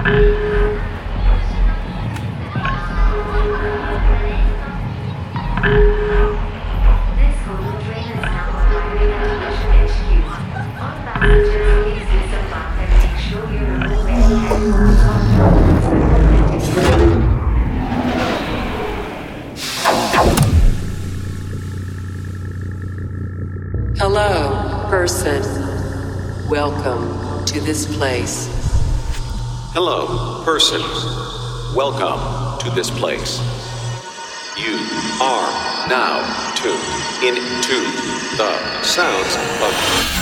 Hello, person. Welcome to this place. Hello, person. Welcome to this place. You are now tuned into the sounds of...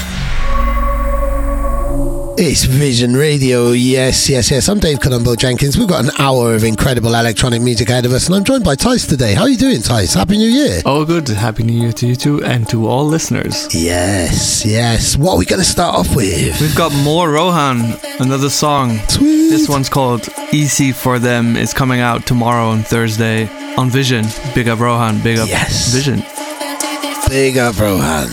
It's Vision Radio, yes. I'm Dave Columbo Jenkins. We've got an hour of incredible electronic music ahead of us, and I'm joined by Tice today. How are you doing, Tice? Happy New Year. Oh, good. Happy New Year to you too, and to all listeners. Yes. What are we going to start off with? We've got more Rohan, another song. Sweet. This one's called Easy for Them. It's coming out tomorrow on Thursday on Vision. Big up Rohan, big up Vision. Big up Rohan.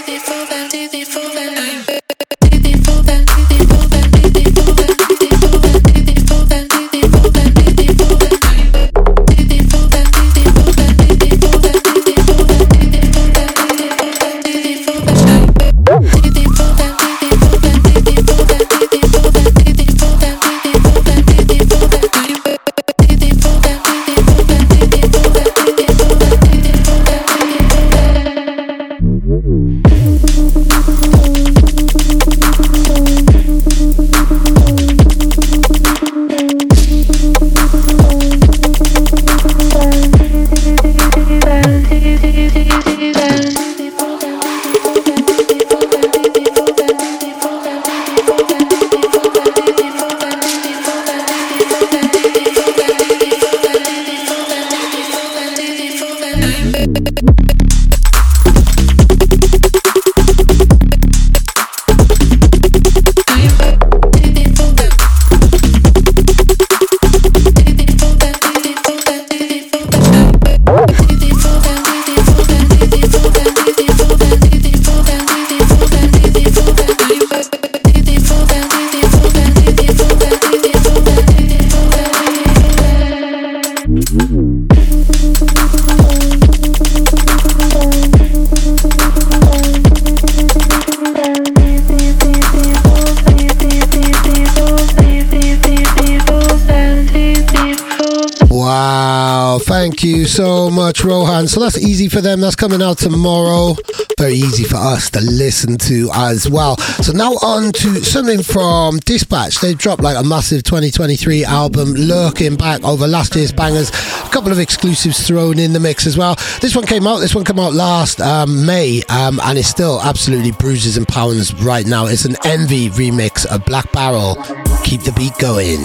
Thank you so much, Rohan. So that's Easy for Them. That's coming out tomorrow. Very easy for us to listen to as well. So now on to something from Dispatch. They've dropped like a massive 2023 album, lurking back over last year's bangers. A couple of exclusives thrown in the mix as well. This one came out last May, and it still absolutely bruises and pounds right now. It's an Envy remix of Black Barrel. Keep the beat going.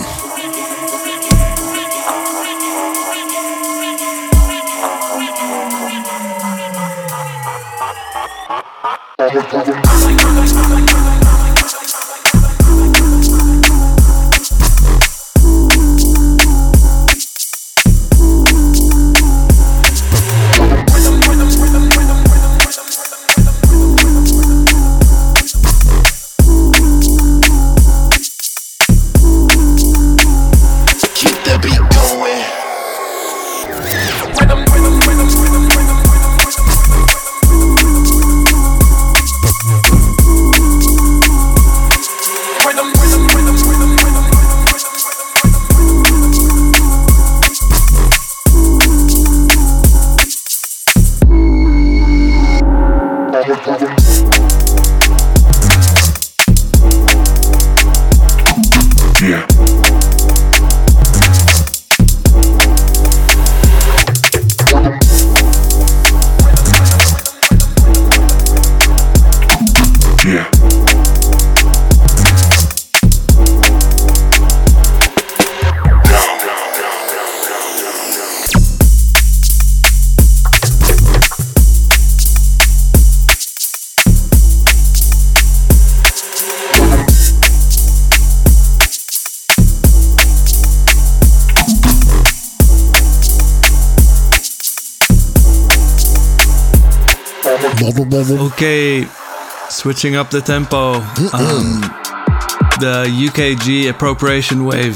Okay, switching up the tempo. the UKG appropriation wave.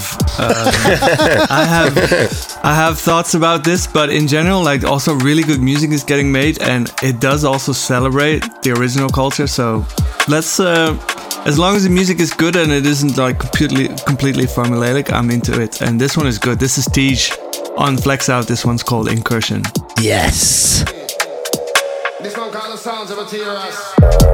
I have thoughts about this, but in general, like also really good music is getting made, and it does also celebrate the original culture. So let's, as long as the music is good and it isn't like completely formulaic, I'm into it. And this one is good. This is Tej on Flex Out. This one's called Incursion. Yes. This one called the Sounds of a TRS.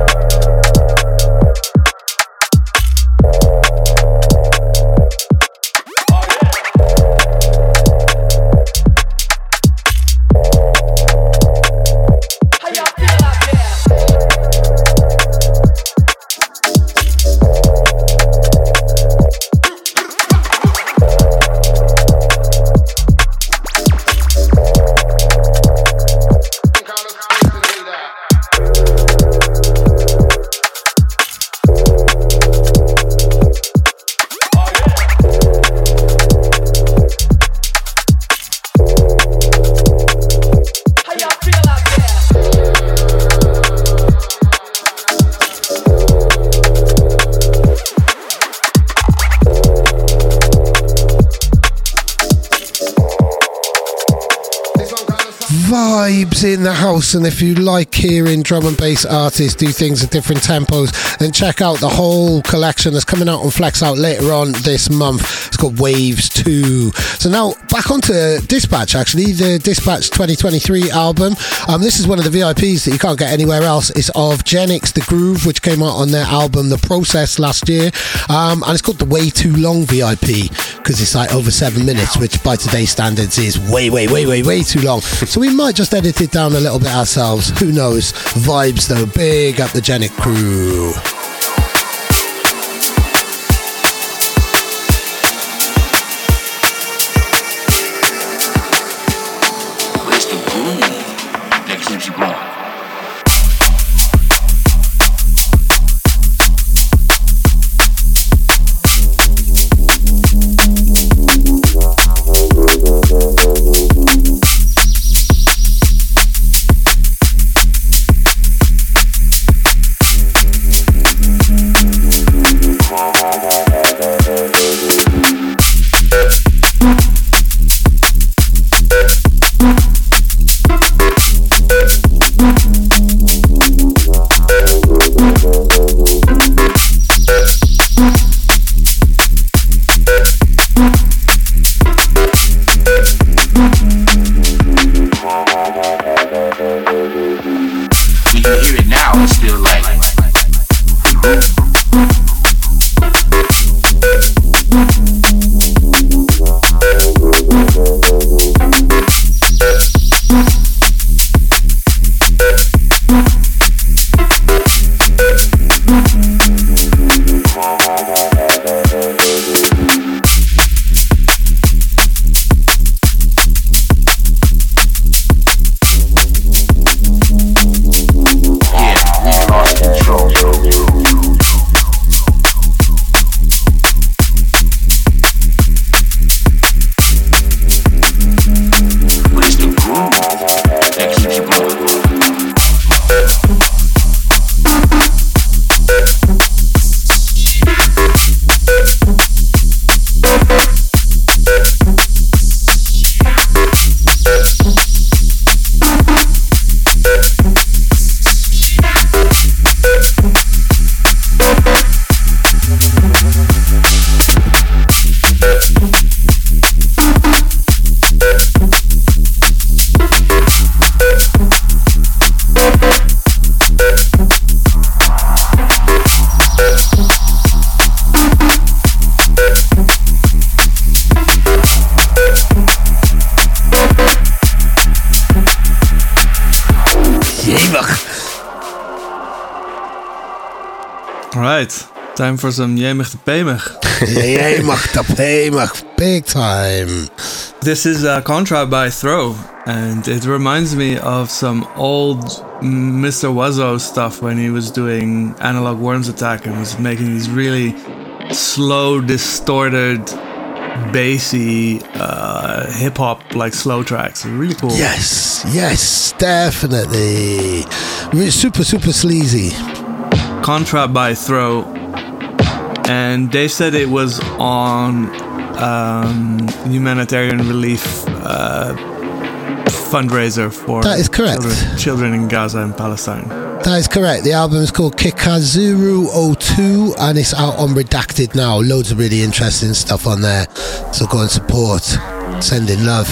Vibes in the house, and if you like hearing drum and bass artists do things at different tempos, then check out the whole collection that's coming out on Flex Out later on this month. It's called Waves 2. So now back onto Dispatch, actually, the Dispatch 2023 album. This is one of the VIPs that you can't get anywhere else. It's of Genix The Groove, which came out on their album The Process last year, and it's called the Way Too Long VIP because it's like over 7 minutes, which by today's standards is way too long. So we might just edit it down a little bit ourselves. Who knows? Vibes though. Big up the Genic crew. Where's the groove that keeps you going? Right, time for some Jemig de Pemig. Jemig de Pemig, big time. This is Contra by Throw, and it reminds me of some old Mr. Wazzo stuff when he was doing Analog Worms Attack and was making these really slow, distorted, bassy hip-hop like slow tracks. Really cool. Yes, definitely. Super sleazy. Contra by Throw, and they said it was on humanitarian relief fundraiser for That is correct. Children in Gaza and Palestine. That is correct. The album is called Kikazuru 02 and it's out on Redacted now. Loads of really interesting stuff on there. So go and support. Sending love.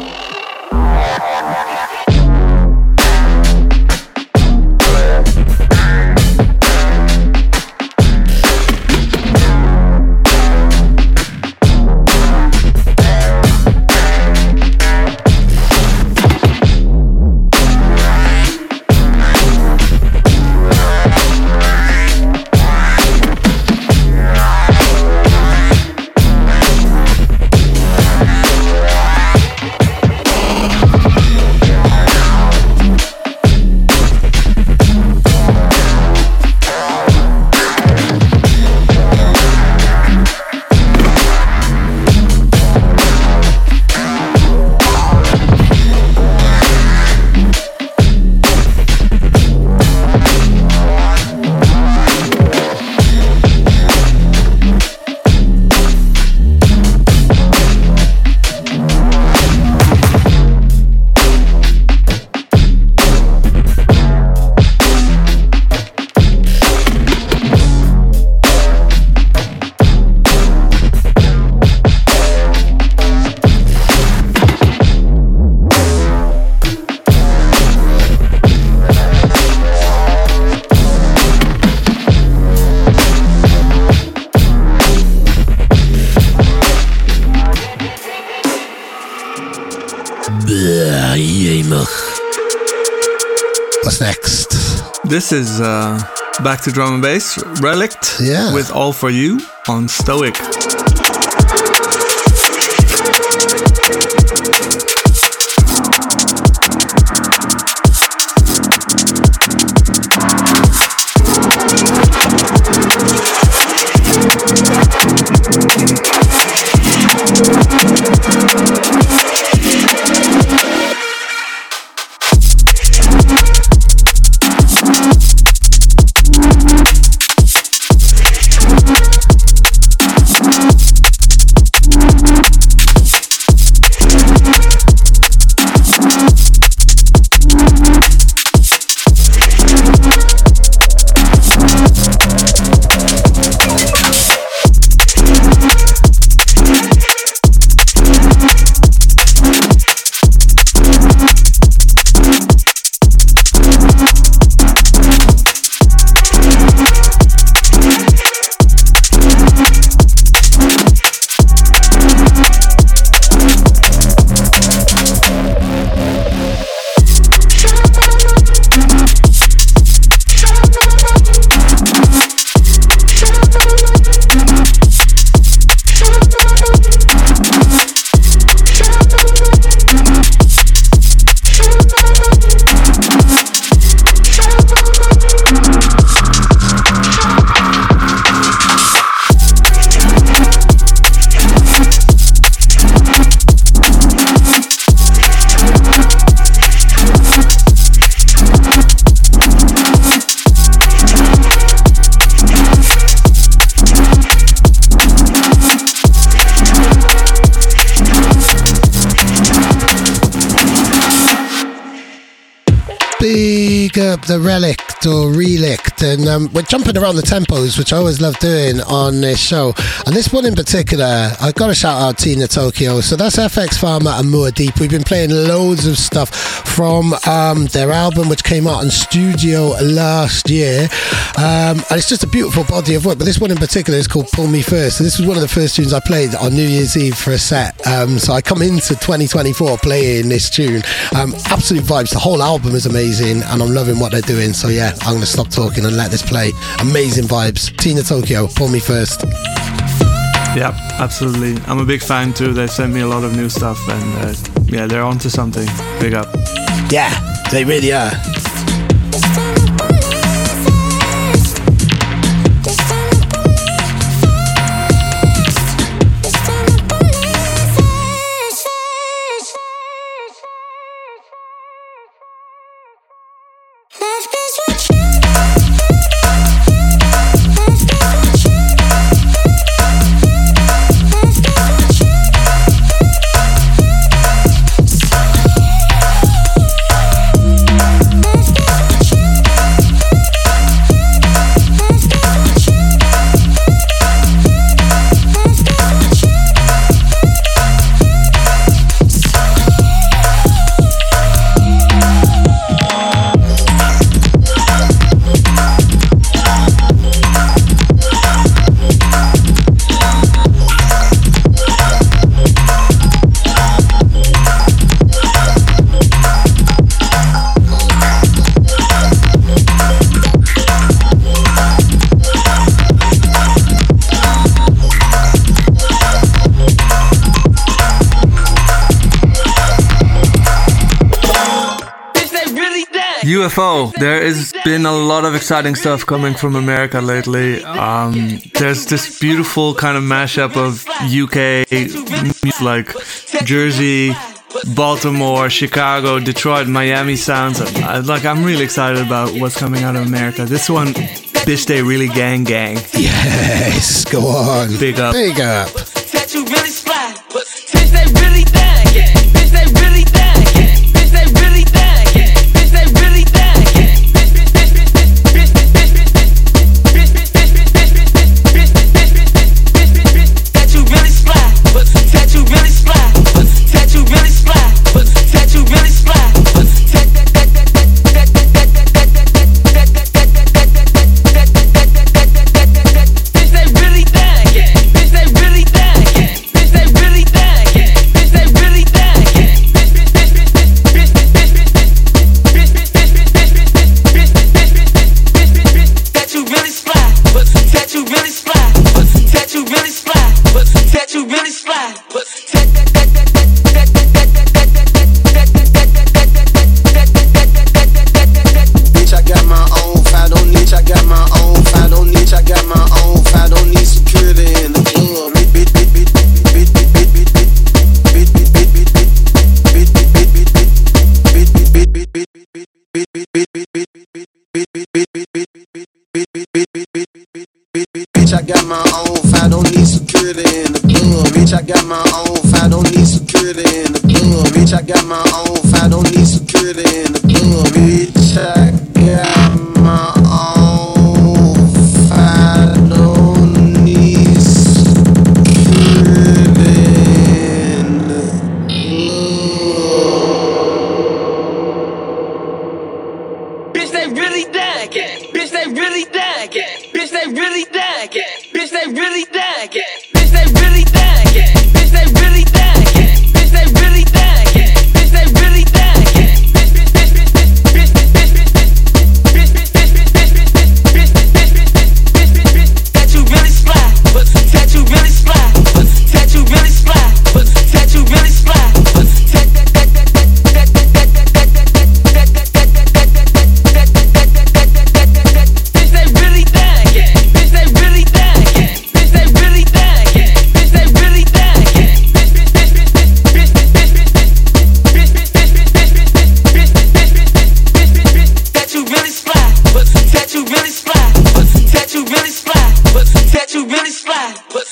What's next? This is back to drum and bass, Relict, Yeah. with All For You on Stoic. Big up the Relict or Relict, and we're jumping around the tempos, which I always love doing on this show. And this one in particular, I've got to shout out Tina Tokyo. So that's FX Farmer and Moor Deep. We've been playing loads of stuff from their album, which came out in studio last year, and it's just a beautiful body of work. But this one in particular is called Pull Me First. So this was one of the first tunes I played on New Year's Eve for a set. So I come into 2024 playing this tune. Absolute vibes. The whole album is amazing, and I'm loving what they're doing. So yeah, I'm going to stop talking and let this play. Amazing vibes. Tina Tokyo, Pull Me First. Yeah, absolutely. I'm a big fan too. They've sent me a lot of new stuff, and yeah, they're onto something. Big up. Yeah, they really are. Life is what you do. Life is what you do. UFO. There has been a lot of exciting stuff coming from America lately. There's this beautiful kind of mashup of UK, like Jersey, Baltimore, Chicago, Detroit, Miami sounds. I'm really excited about what's coming out of America. This one, Bitch They Really Gang Gang. Yes, go on. Big up. Big up. That you really fly, but bitch they really dang, bitch they really dang, bitch they really dang, bitch they really dang, that you really fly, but that you really fly, but that you really fly, but that you really fly, but bitch they really dang, bitch they really dang, bitch they really dang, bitch they really dang, that you really fly, but that you really fly, but that you really fly, but that you really fly, but Bitch, I got my own. I don't need. I got my own. I don't need. I got my own. I don't need security in the club. Bitch, I got my own. I don't need security in the club. Bitch, I got my own. I don't need security in the club. Bitch, I got my own. I don't need security in the club. Bitch, I got my own. I don't need security in the bitch they really dang, bitch they really dang, bitch they really dang, bitch they really dang, bitch they really dang, bitch they really dang, bitch they really dang, bitch they really dang, that you really fly, but that you really fly, but that you really fly, but that you really fly, but bitch they really dang, bitch they really dang, bitch they really dang, bitch they really dang, that you really fly, but that you really fly, but that you really fly, but that you really fly, but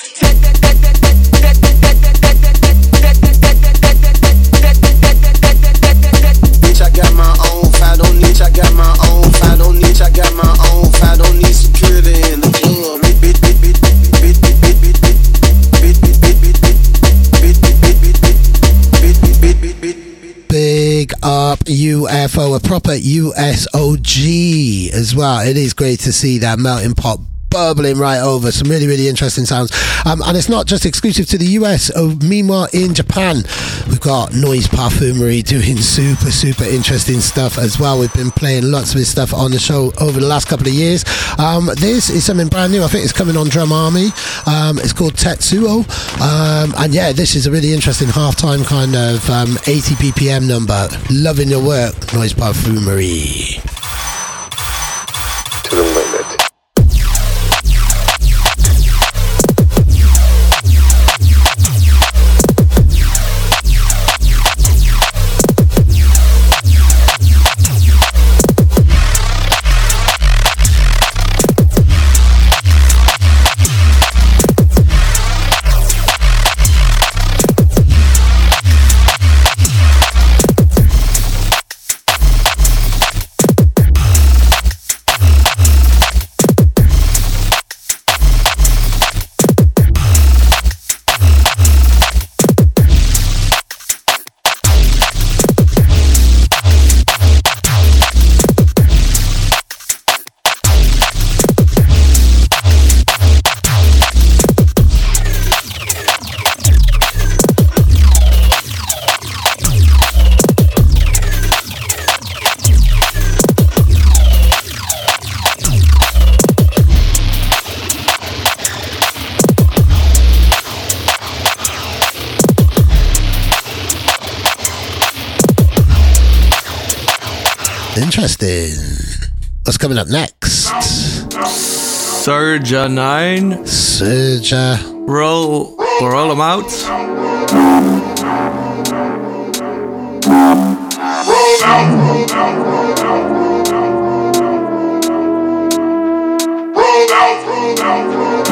bitch, I got my own. I don't need. I got my own. I don't need. I got my own. I don't need security in the club. Big up UFO, a proper USOG as well. It is great to see that melting pot bubbling right over. Some really, really interesting sounds. And it's not just exclusive to the US. Meanwhile, in Japan, we've got Noise Parfumery doing super, super interesting stuff as well. We've been playing lots of his stuff on the show over the last couple of years. This is something brand new. I think it's coming on Drum Army. It's called Tetsuo. And yeah, this is a really interesting halftime kind of 80 BPM number. Loving your work, Noise Parfumery. To the limit. Interesting. What's coming up next? Surja 9. Surja. Roll them out. Roll out. Roll out. Roll out. Roll out.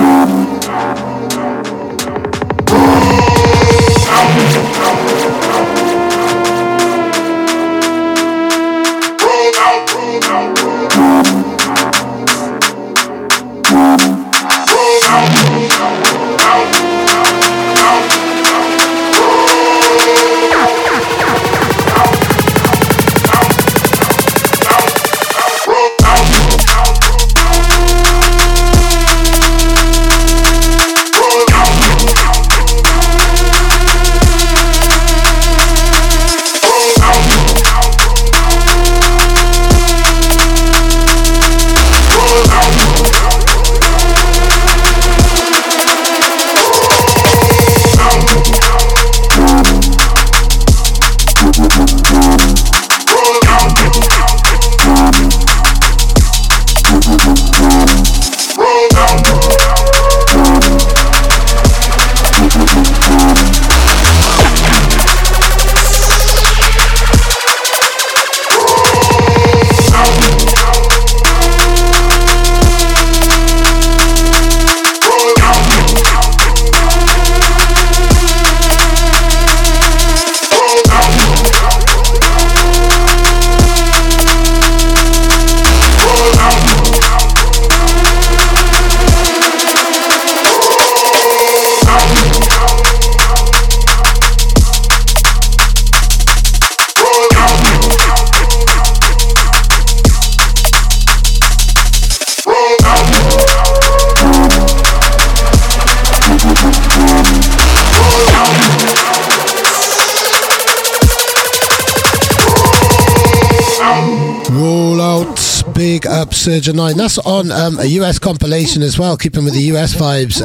Big up Surja 9. That's on a US compilation as well, keeping with the US vibes,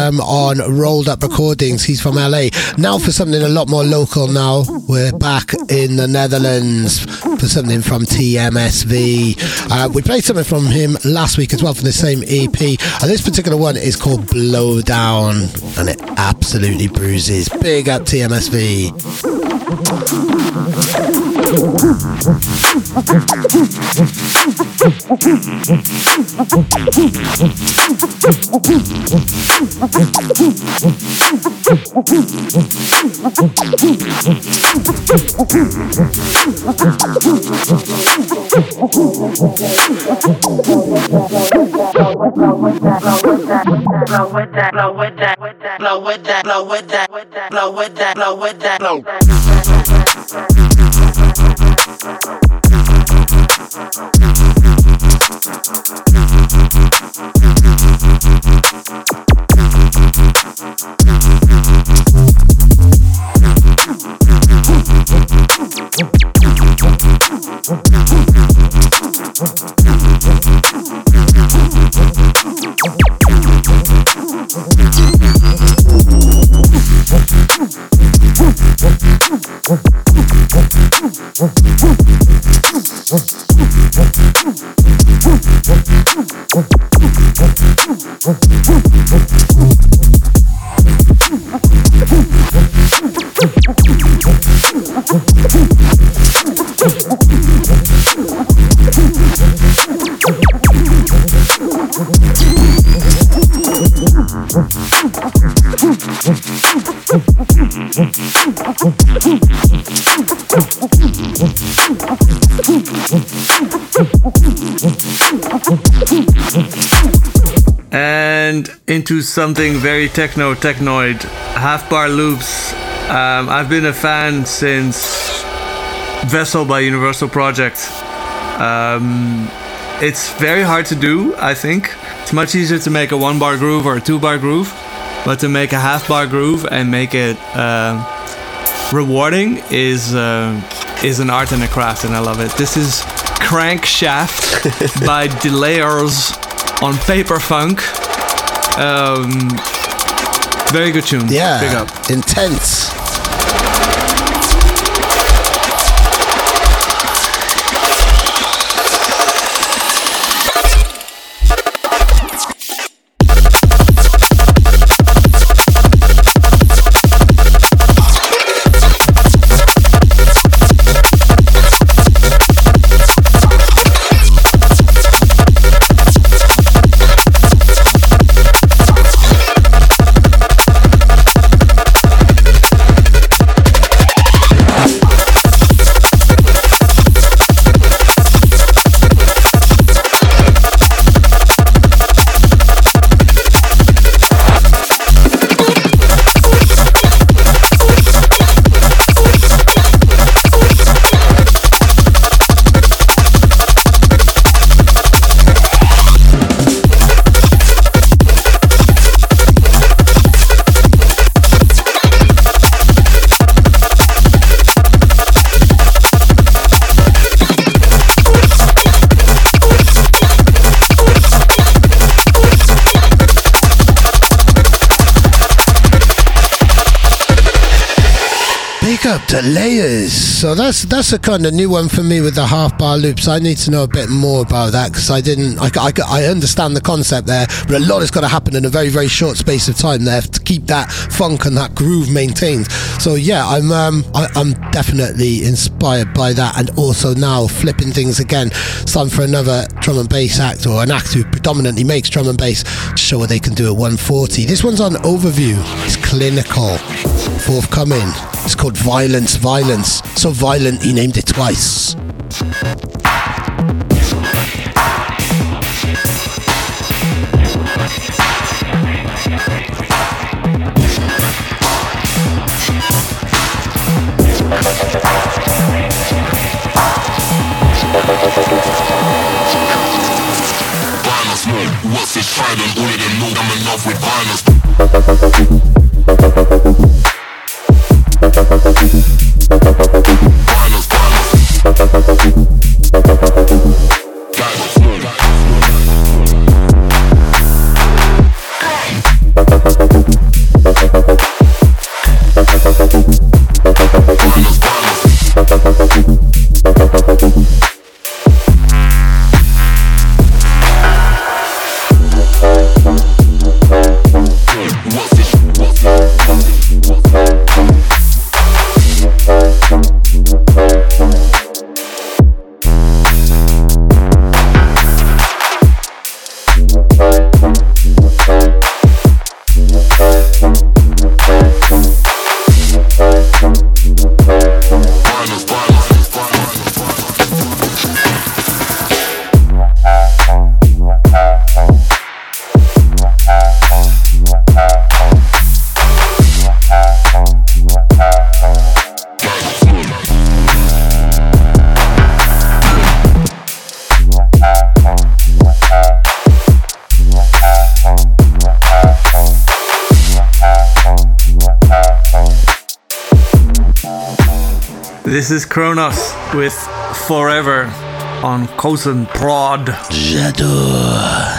on Rolled Up Recordings. He's from LA. Now for something a lot more local now. We're back in the Netherlands for something from TMSV. We played something from him last week as well for the same EP. And this particular one is called Blow Down, and it absolutely bruises. Big up TMSV. And into something very technoid, half bar loops. I've been a fan since Vessel by Universal Project. It's very hard to do, I think. It's much easier to make a 1 bar groove or a 2 bar groove, but to make a half bar groove and make it rewarding is an art and a craft, and I love it. This is Crankshaft by Delayers on Paper Funk. Very good tune. Yeah, big up. Intense. Big up to Layers. So that's a kind of new one for me with the half bar loops. I need to know a bit more about that because I understand the concept there, but a lot has got to happen in a very, very short space of time there to keep that funk and that groove maintained. So yeah, I'm definitely inspired by that, and also now flipping things again. It's time for another drum and bass act, or an act who predominantly makes drum and bass, to show what they can do at 140. This one's on Overview. It's Clinical. Forthcoming. It's called Violence. So violent he named it twice. What's it trident? All of them know I'm in love with violence. This is Kronos with Forever on Kosen Prod. J'adore.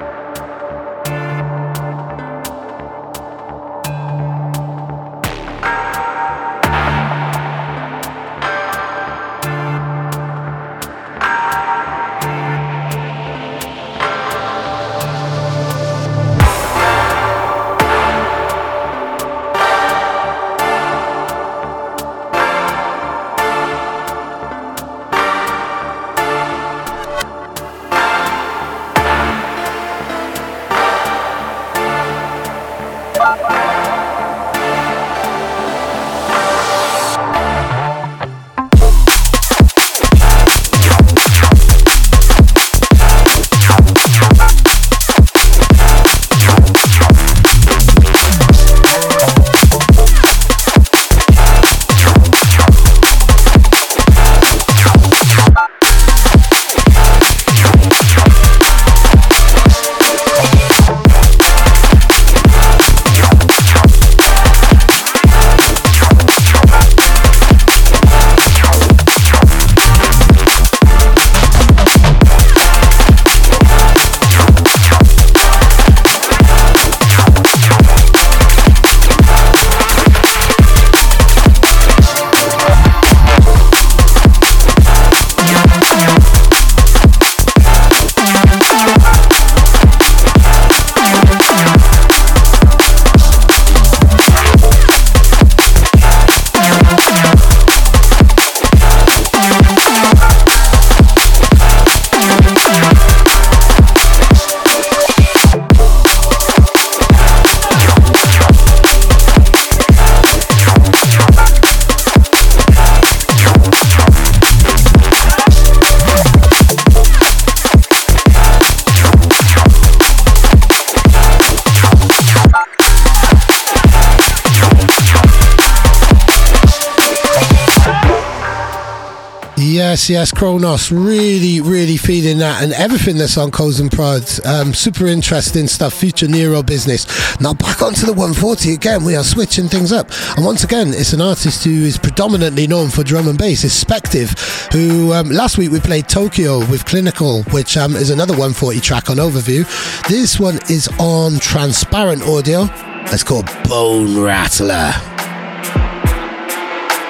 Yes, Kronos, really feeling that, and everything that's on Kosen Prod. Super interesting stuff, future Nero business. Now back onto the 140 again, we are switching things up, and once again it's an artist who is predominantly known for drum and bass. It's Spective, who last week we played Tokyo with Clinical, which is another 140 track on Overview. This one is on Transparent Audio. It's called Bone Rattler.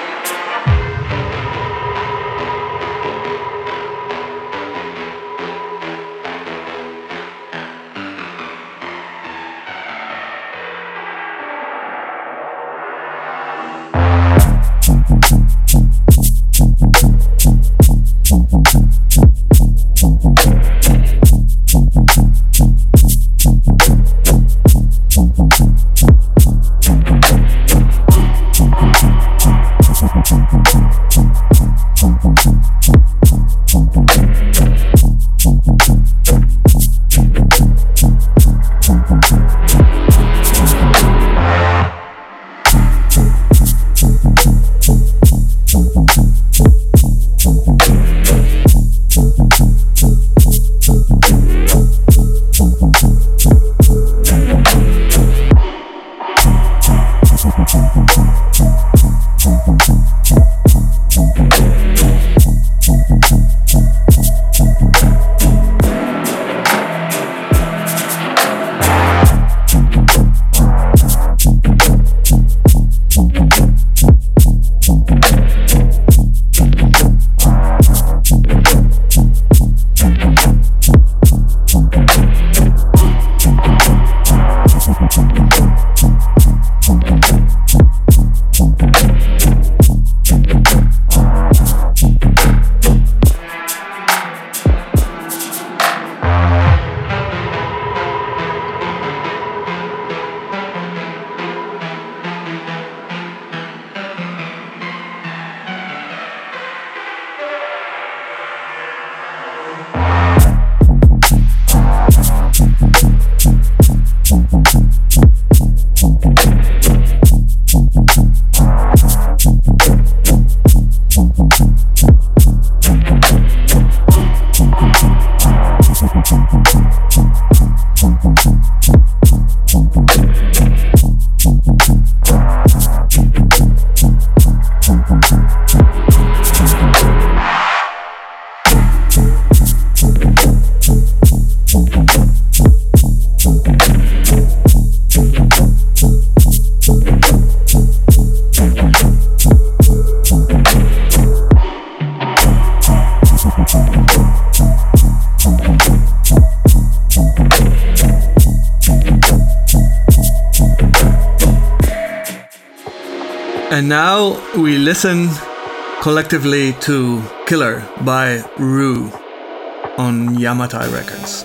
And now we listen collectively to Killer by Rue on Yamatai Records.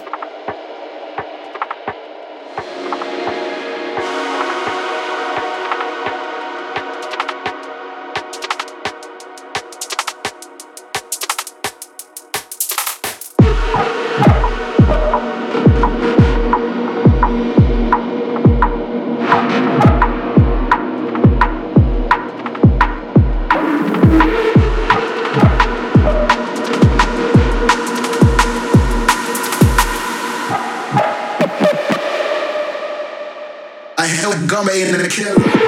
Gumby and the Killer.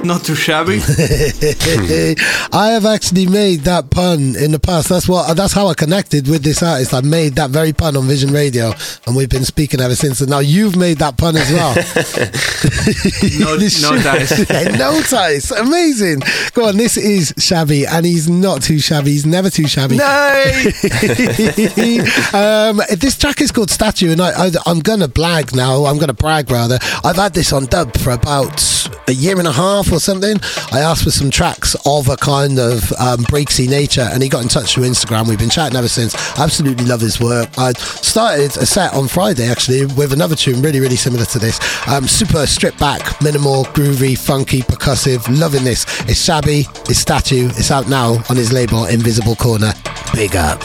Not too shabby. I have actually made that pun in the past. That's how I connected with this artist. I made that very pun on Vision Radio, and we've been speaking ever since. And now you've made that pun as well. No dice. No dice. Amazing. Go on, this is Shabby, and he's not too shabby. He's never too shabby. This track is called Statue, and I'm going to brag now. I'm going to brag, rather. I've had this on dub for about a year and a half or something. I asked for some tracks of a kind of breaksy nature, and he got in touch through Instagram. We've been chatting ever since. Absolutely love his work. I started a set on Friday, actually, with another tune really, really similar to this. Super stripped back, minimal, groovy, funky, percussive. Loving this. It's Shabby, it's Statue. It's out now on his label, Invisible Corner. Big up.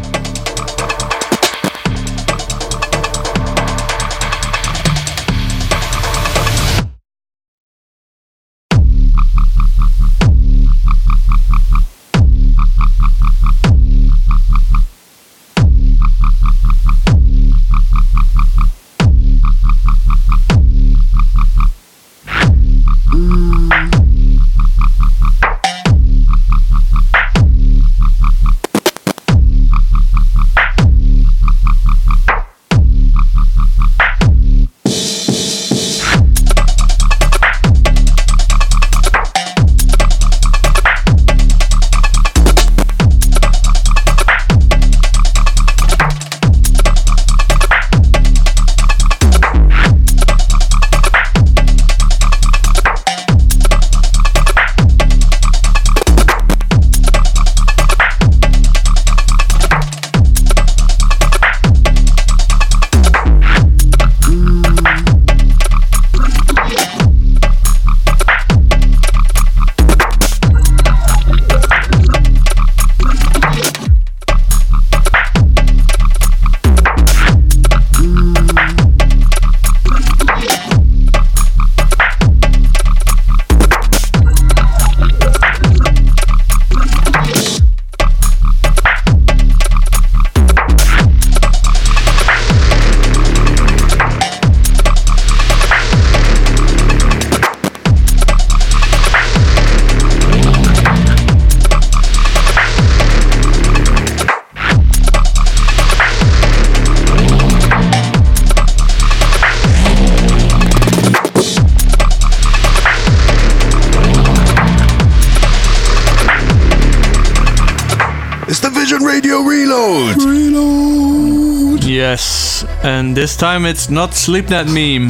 Yes, and this time it's not SleepNet meme.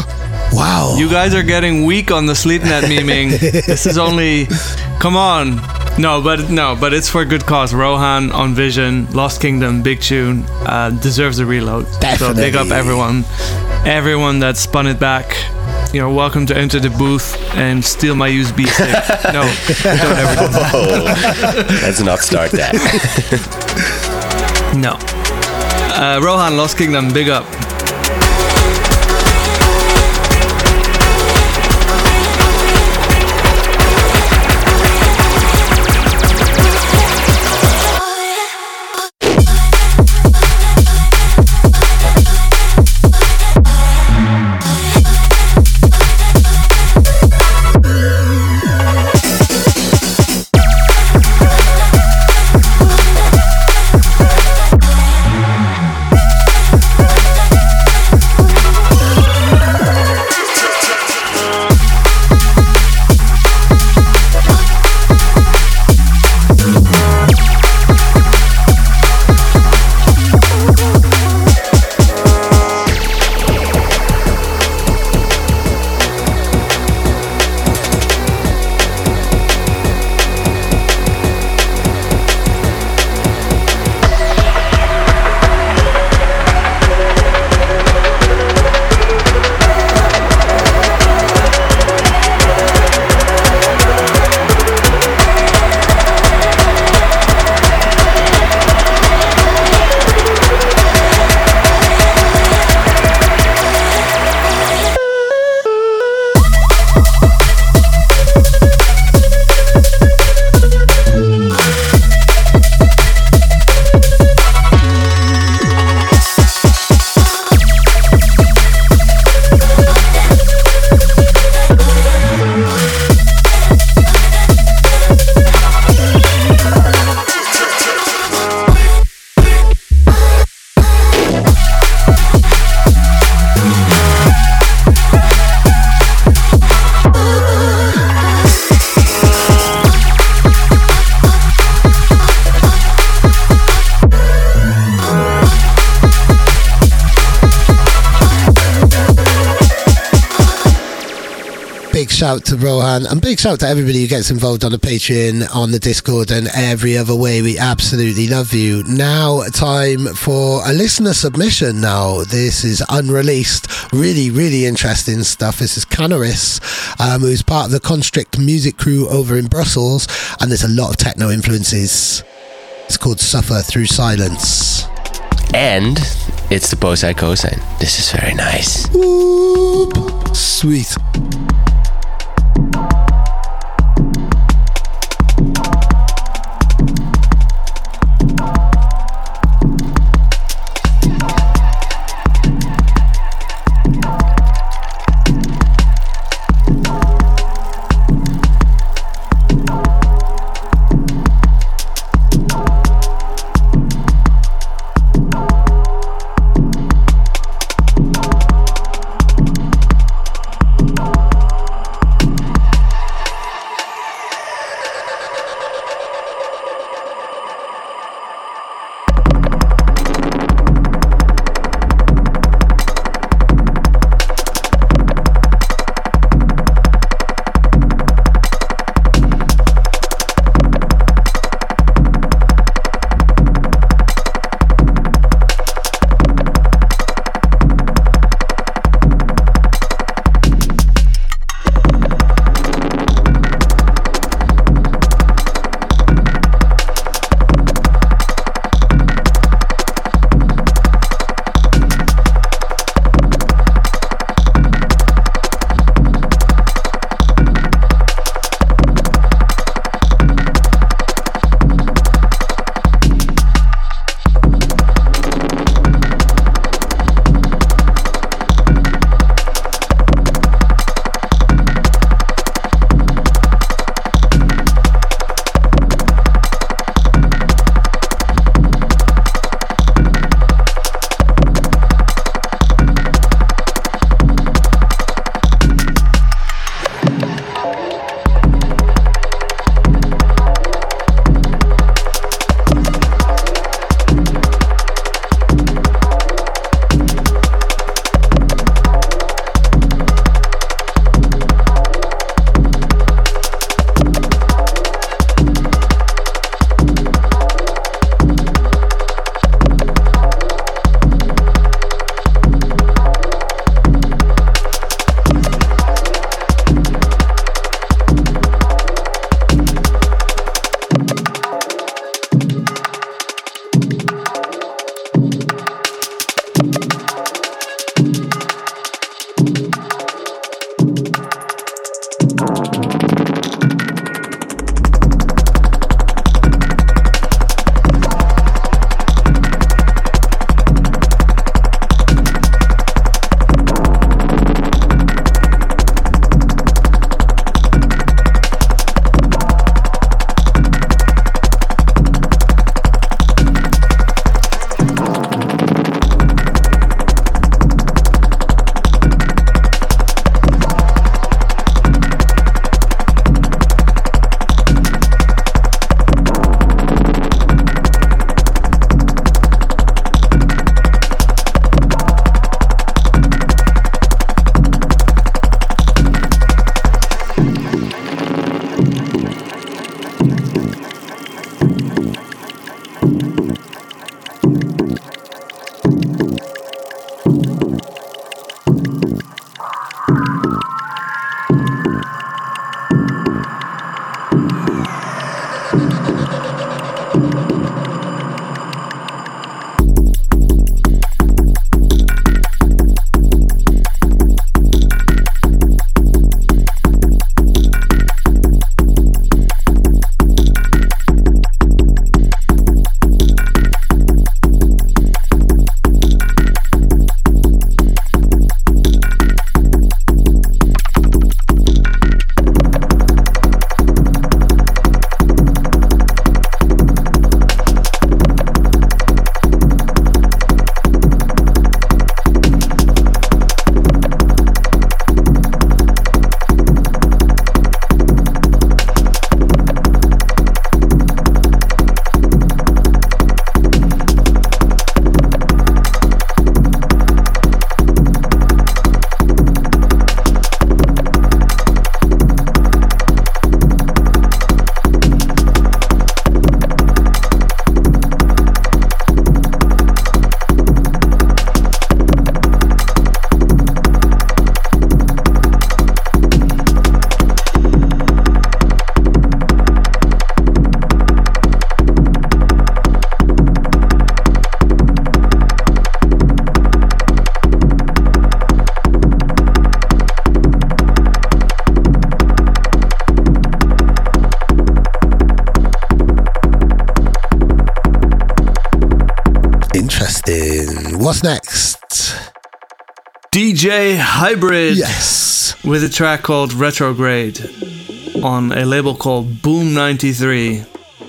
Wow. You guys are getting weak on the SleepNet meming. This is only... Come on. No, but it's for a good cause. Rohan on Vision, Lost Kingdom, big tune, deserves a reload. Definitely. So big up everyone that spun it back. You're welcome to enter the booth and steal my USB stick. No, don't ever do that. Oh, let's not start that. No. Rohan, Lost Kingdom, big up. shout to Rohan, and big shout to everybody who gets involved on the Patreon, on the Discord, and every other way. We absolutely love you. Now, time for a listener submission now. This is unreleased, really, really interesting stuff. This is Canaris, who's part of the Constrict music crew over in Brussels, and there's a lot of techno influences. It's called Suffer Through Silence. And it's the Bosai Cosine. This is very nice. Whoop. Sweet. what's next? DJ Hybrid. Yes. With a track called Retrograde on a label called Boom 93.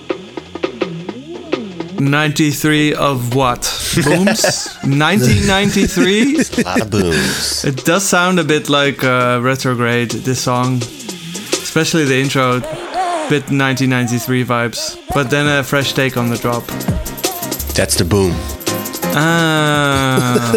93 of what? Booms? 1993? A lot of booms. It does sound a bit like Retrograde, this song. Especially the intro. Bit 1993 vibes. But then a fresh take on the drop. That's the boom. Ah.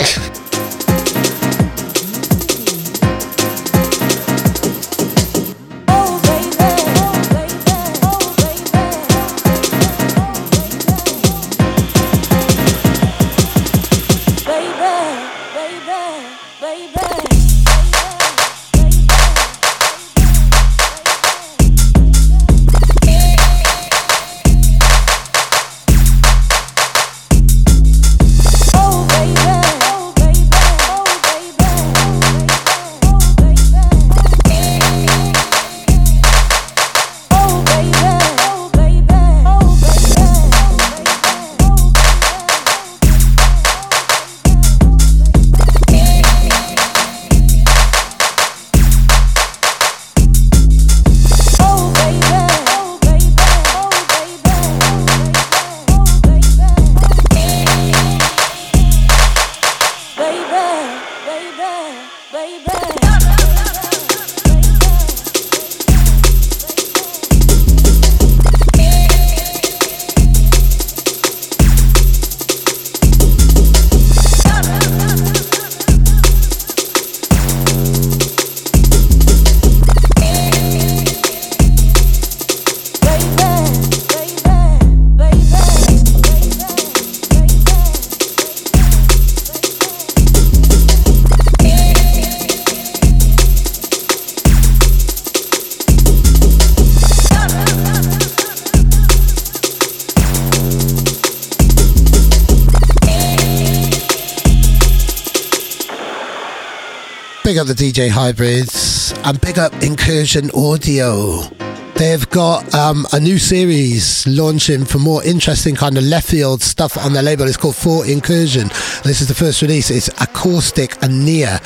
Big up the DJ Hybrids and big up Incursion Audio. They've got a new series launching for more interesting kind of left field stuff on their label. It's called For Incursion. This is the first release. It's Acoustic and Near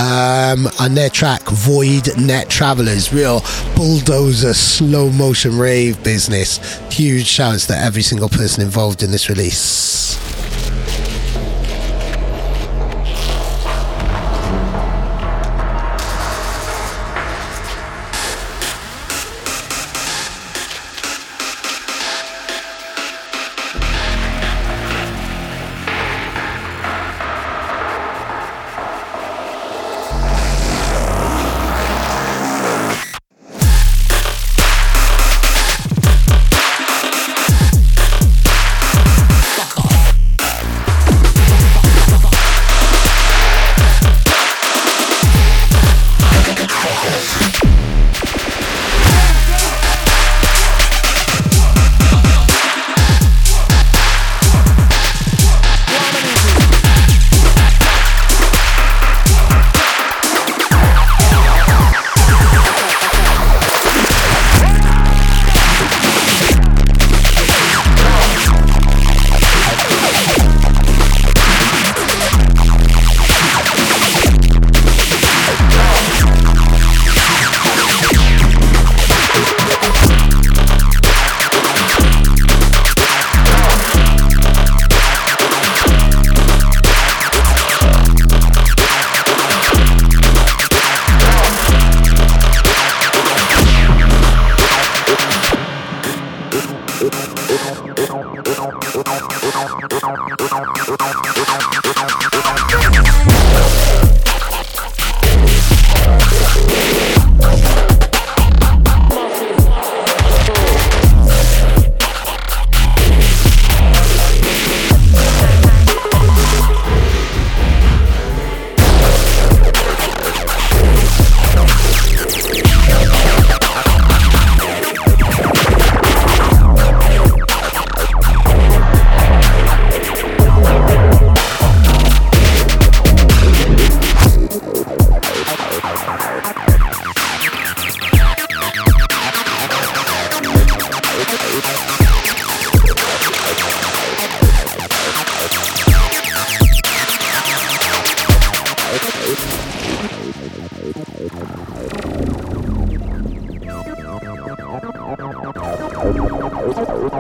on their track Void Net Travelers. Real bulldozer slow motion rave business. Huge shouts to every single person involved in this release.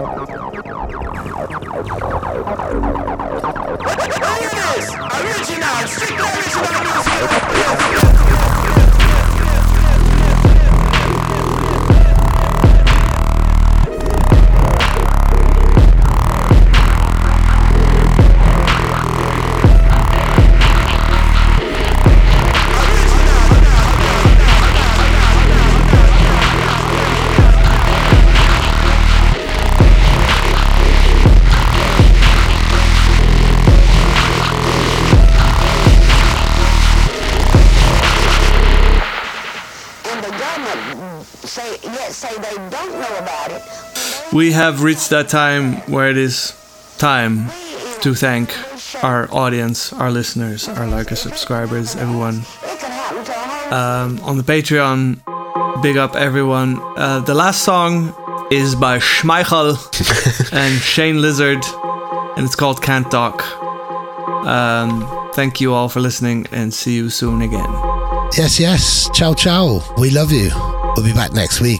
Original, strictly original music. Say they don't know about it. We have reached that time where it is time to thank our audience, our listeners, our likers, subscribers, everyone. On the Patreon, big up everyone. The last song is by Schmeichel and Shane Lizard, and it's called Can't Talk. Thank you all for listening, and see you soon again. Yes, yes. Ciao, ciao. We love you. We'll be back next week.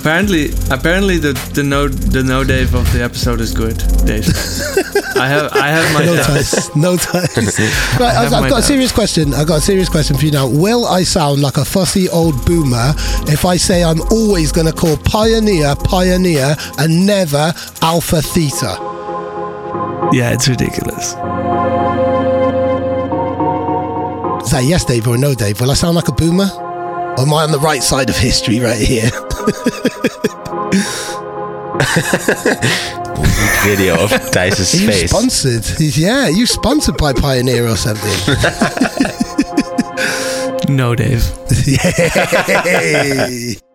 Apparently, the no Dave of the episode is good, Dave. I have my doubts. No ties. Right, I've got a serious question. I've got a serious question for you now. Will I sound like a fussy old boomer if I say I'm always going to call Pioneer and never Alpha Theta? Yeah, it's ridiculous. Is that yes, Dave, or no, Dave? Will I sound like a boomer? Or am I on the right side of history right here? Video of Dice's face. Sponsored. Yeah, you sponsored by Pioneer or something. No, Dave. Yay!